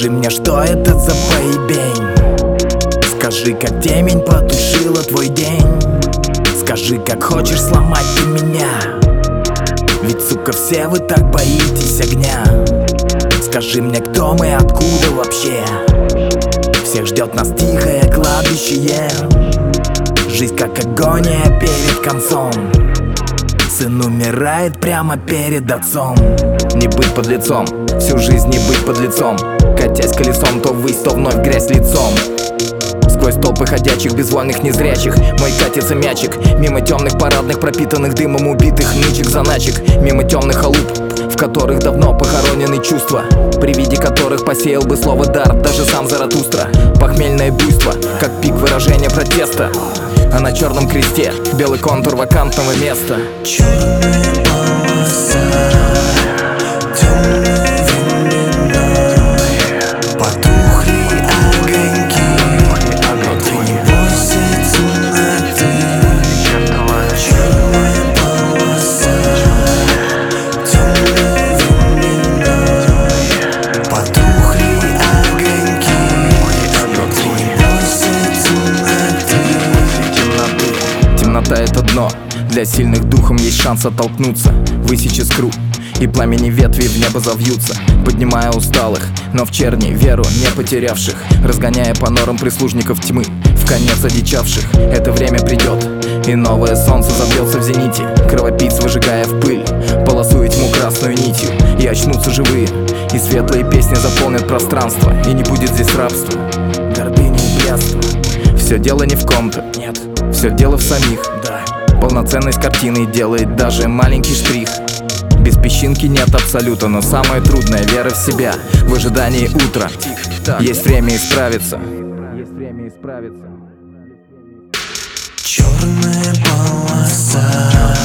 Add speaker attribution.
Speaker 1: Скажи мне, что это за поебень? Скажи, как темень потушила твой день. Скажи, как хочешь сломать ты меня. Ведь, сука, все вы так боитесь огня. Скажи мне, кто мы, откуда вообще? Всех ждет нас тихое кладбище. Жизнь как агония перед концом. Сын умирает прямо перед отцом.
Speaker 2: Не быть под лицом, всю жизнь не быть под лицом. Катясь колесом то ввысь, то вновь в грязь лицом. Сквозь толпы ходячих, безвольных, незрячих мой катится мячик. Мимо темных парадных, пропитанных дымом убитых нычек-заначек. Мимо темных халуп, в которых давно похоронены чувства, при виде которых посеял бы слово дар даже сам Заратустра. Похмельное буйство, как пик выражения протеста, а на черном кресте белый контур вакантного места.
Speaker 3: Черная полоса, темной временной, потухли огоньки, но ты не бойся темноты. Черная полоса, темной временной, потухли огоньки, но ты не бойся темноты.
Speaker 2: Темнота — это дно, для сильных духом есть шанс оттолкнуться, высечь искру, и пламени ветви в небо завьются, поднимая усталых, но в черни веру не потерявших, разгоняя по норам прислужников тьмы, в конец одичавших. Это время придет, и новое солнце забьется в зените, кровопийц выжигая в пыль полосу и тьму красную нитью. И очнутся живые, и светлые песни заполнят пространство, и не будет здесь рабства, гордыни и блядства. Все дело не в ком-то,
Speaker 1: Нет,
Speaker 2: все дело в самих.
Speaker 1: да.
Speaker 2: Полноценность картины делает даже маленький штрих. Без песчинки нет абсолюта, но самое трудное — вера в себя, в ожидании утра. Есть время исправиться. Есть время исправиться.
Speaker 3: Черная полоса.